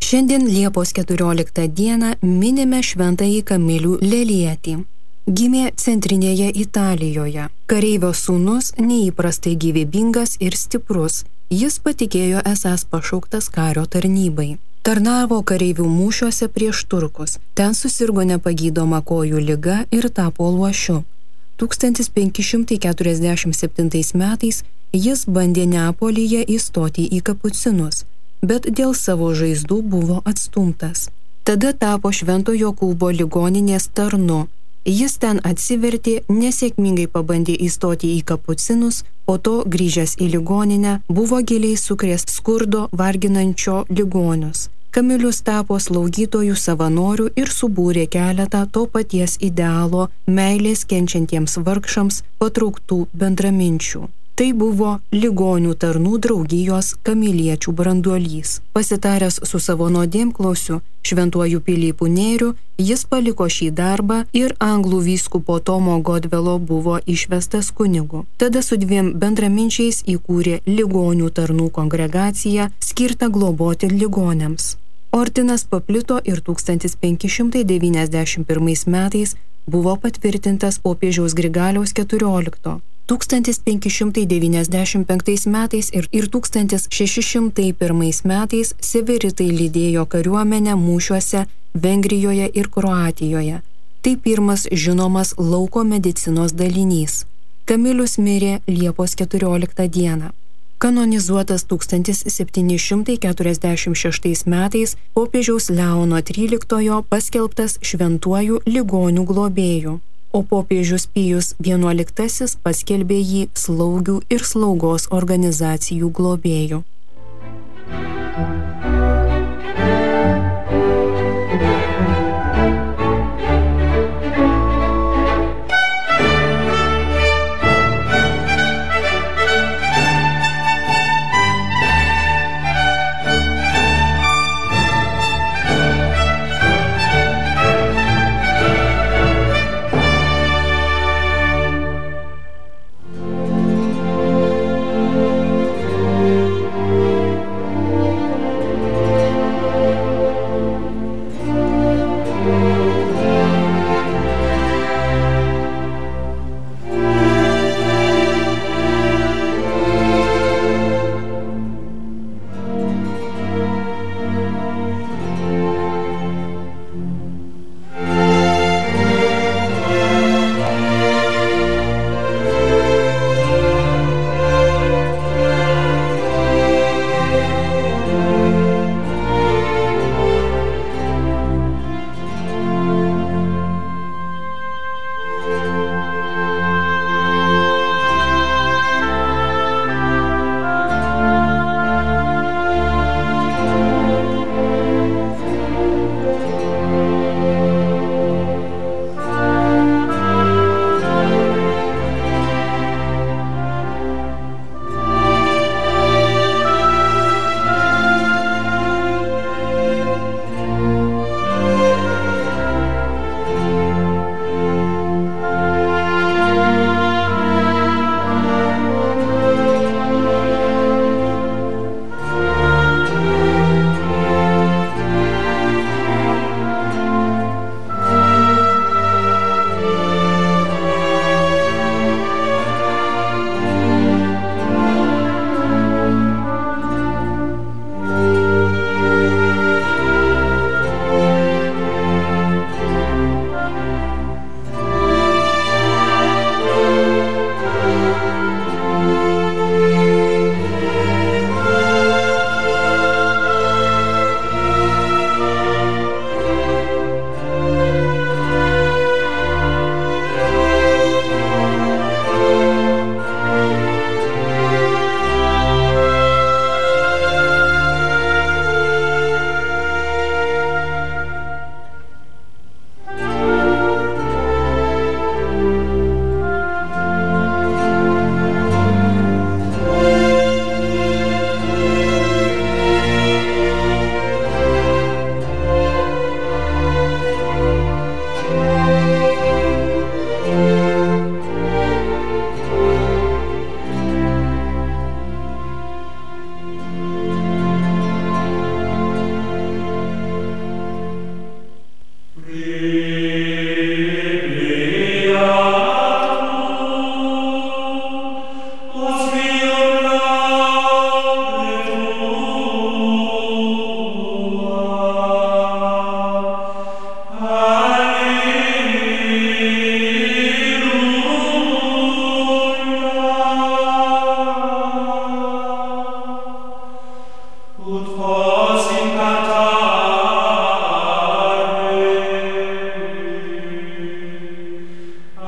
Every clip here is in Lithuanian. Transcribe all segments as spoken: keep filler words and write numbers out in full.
Šiandien Liepos keturioliktą dieną minime šventąjį Kamilių Lelietį. Gimė centrinėje Italijoje. Kareivio sūnus neįprastai gyvybingas ir stiprus. Jis patikėjo esąs pašauktas kario tarnybai. Tarnavo kareivių mūšiuose prieš turkus. Ten susirgo nepagydoma kojų liga ir tapo luošiu. tūkstantis penki šimtai keturiasdešimt septintais metais jis bandė Neapolyje įstoti į kapucinus, bet dėl savo žaizdų buvo atstumtas. Tada tapo Švento Jokūbo ligoninės tarnu. Jis ten atsivertė, nesėkmingai pabandė įstoti į kapucinus, po to grįžęs į ligoninę buvo giliai sukrėst skurdo varginančio ligonius. Kamilius tapo slaugytojų savanorių ir subūrė keletą to paties idealo meilės kenčiantiems vargšams patrauktų bendraminčių. Tai buvo ligonių tarnų draugijos kamiliečių branduolys. Pasitaręs su savo nuodėmklausiu, šventuoju Pilypu Nėriu, jis paliko šį darbą ir anglų vyskupo Tomo Godvelo buvo išvestas kunigu. Tada su dviem bendraminčiais įkūrė ligonių tarnų kongregaciją, skirtą globoti ligoniams. Ordinas paplito ir tūkstantis penki šimtai devyniasdešimt pirmais metais buvo patvirtintas popiežiaus Grigaliaus keturioliktojo. tūkstantis penki šimtai devyniasdešimt penktais metais ir, ir tūkstantis šeši šimtai pirmais metais severitai lydėjo kariuomenę mūšiuose Vengrijoje ir Kroatijoje. Tai pirmas žinomas lauko medicinos dalinys. Kamilius mirė Liepos keturioliktą dieną. Kanonizuotas tūkstantis septyni šimtai keturiasdešimt šeštais metais popiežiaus Leono tryliktojo paskelbtas šventuoju ligonių globėju, o popiežius Pijus vienuoliktasis paskelbė jį slaugių ir slaugos organizacijų globėju.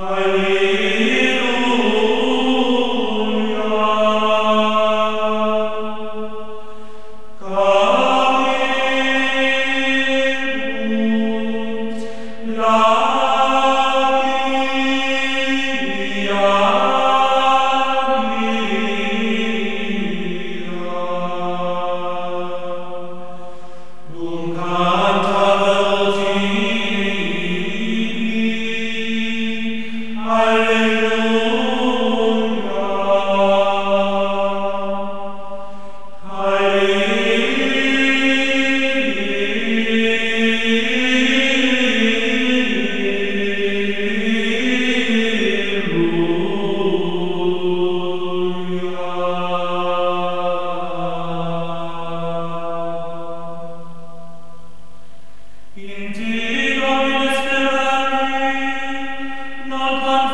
In te Domine speravi, non